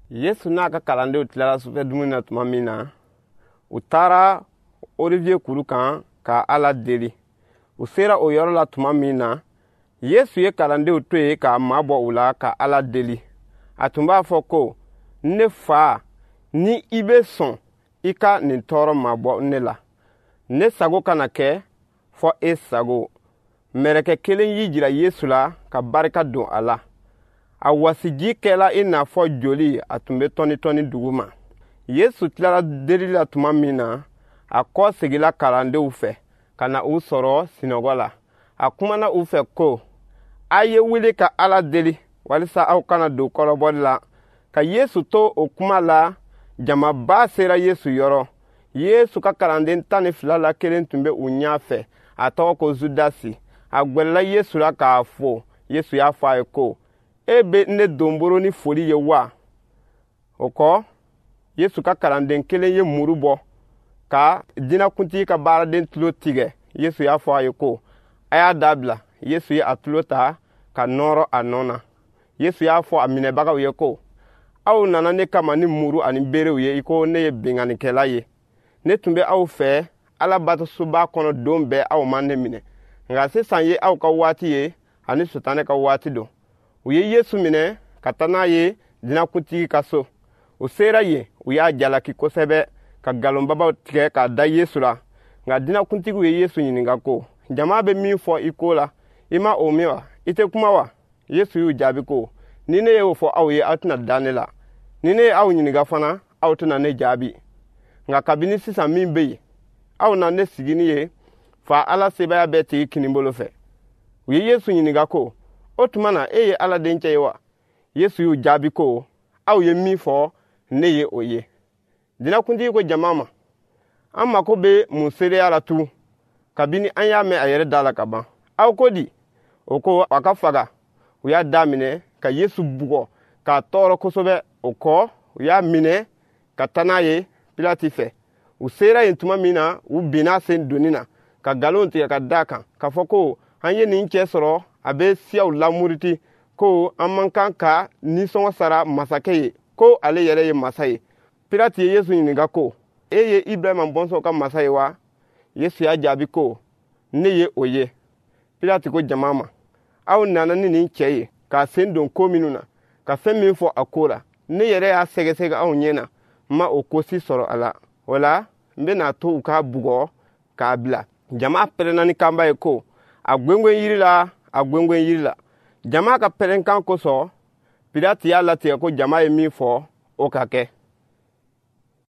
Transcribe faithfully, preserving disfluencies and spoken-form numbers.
Yesu n'a ka kalandenw tilara sufɛ dumuni na tuma min na, u taara Olivier kuru kan ka Ala deli. U sera o yɔrɔ la tuma min na, Yesu ye kalandenw to yen k'a mabɔ u la ka Ala deli. A tun b'a fɔ ko, ne Fa, ni i bɛ sɔn i ka nin tɔɔrɔ mabɔ ne la. Ne sago kana kɛ fɔ e sago. Mɛrɛkɛ kelen y'i jira Yesu la ka barika don a la. A wasiji kɛla i n'a fɔ joli a tun bɛ tɔni tɔni dugu ma. Yesu tilara deli la tuma min na, a kɔ segila kalandenw fɛ ka na u sɔrɔ sinɔgɔ la. A kumana u fɛ ko, a ye wuli ka Ala deli walisa aw kana don kɔrɔbɔli la. Ka Yesu to o kuma la, jamaba sera Yesu yɔrɔ. Yesu ka kalanden tan ni fila la kelen tun bɛ u ɲɛ fɛ. A tɔgɔ ko Judasi. A gwɛlɛla Yesu la k'a fo. Yesu y'a fɔ a ye ko, e bɛ ne donboro ni foli ye wa? O kɔ, Yesu ka kalanden kelen ye muru bɔ ka dinakuntigi ka baaraden tulo tigɛ. Yesu y'a fɔ a ye ko, a y'a dabila. Yesu ye a tulo ta ka nɔrɔ a nɔ na. Yesu y'a fɔ a minɛbagaw ye ko, aw nana ne kama ni muru ani berew ye i ko ne ye binganikɛla ye. Ne tun bɛ aw fɛ Ala batosoba kɔnɔ don bɛɛ aw ma ne minɛ. Nka sisan ye aw ka waati ye ani Sitanɛ ka waati don. U ye Yesu minɛ ka taa n'a ye dinakuntigi ka so. U sera yen, u y'a jalaki kosɛbɛ ka nkalonbabaw tigɛ k'a da Yesu la. Nka dinakuntigiw ye Yesu ɲininka ko, jama bɛ min fɔ i ko la, i ma o mɛn wa? I tɛ kuma wa? Yesu y'u jaabi ko, ni ne y'o fɔ aw ye aw tɛna da ne la. Ni ne ye aw ɲininka fana, aw tɛna ne jaabi. Nka kabini sisan min bɛ yen, aw na ne sigi ni ye, Fa Ala sebaya bɛ tigi kinibolo fɛ. U ye Yesu ɲininka ko, o tuma na e ye Ala dencɛ ye wa? Yesu y'u jaabi ko, aw ye min fɔ, ne ye o ye. Dinakuntigi ko jama ma, an mako bɛ mun seereya la tugun, kabini an y'a mɛn a yɛrɛ da la ka ban. Aw ko di? O ko a ka faga. U y'a daminɛ ka Yesu bugɔ k'a tɔɔrɔ kosɛbɛ. O kɔ, u y'a minɛ ka taa n'a ye Pilati fɛ. U sera yen tuma min na, u binna sen donni na ka nkalon tigɛ ka da kan k'a fɔ ko an ye nin cɛ sɔrɔ a bɛ siyaw lamuriti ko an man kan ka nisɔngɔ sara masakɛ ye ko ale yɛrɛ ye masa ye. Pilati ye Yesu ɲininka ko, e ye Ibrahima bɔnsɔnw ka masa ye wa? Yesu y'a jaabi ko, ne ye o ye. Pilati ko jama ma, aw nana ni nin cɛ ye k'a sen don ko minnu na, ka fɛn min fɔ a ko la. Ne yɛrɛ y'a sɛgɛsɛgɛ aw ɲɛna, ma o ko si sɔrɔ a la. O la, n bɛna to u k'a bugɔ k'a bila. Jama pɛrɛnna ni kanba ye ko, a gwengwen yiri la, a gwengwen yiri la. Jama ka pɛrɛnkan kosɔn, Pilati y'a latigɛ ko jama ye min fɔ, o ka kɛ.